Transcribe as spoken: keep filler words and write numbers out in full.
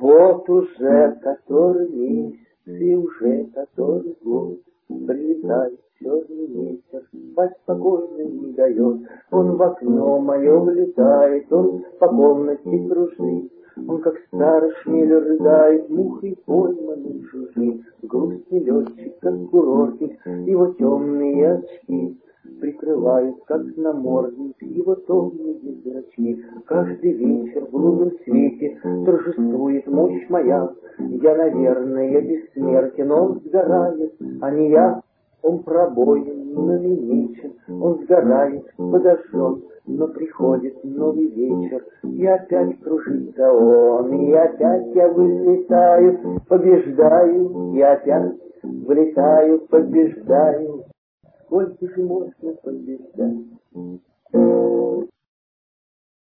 Вот уже который месяц и уже который год прилетает черный ветер, спать спокойно не дает. Он в окно мое влетает, он по комнате кружит. Он, как старый шмель, рыдает, мухой пойманный жужжит. Грустный летчик, как курортник, его темные очки прикрывают, как намордник, его томные зрачки. Каждый вечер в лунном свете торжествует мощь моя. Я, наверное, бессмертен, он сгорает, а не я. Он пробоен, но не вечен, он сгорает, подожжен, но приходит новый вечер, и опять кружится он, и опять я вылетаю, побеждаю, и опять вылетаю, побеждаю. Сколько же можно побеждать?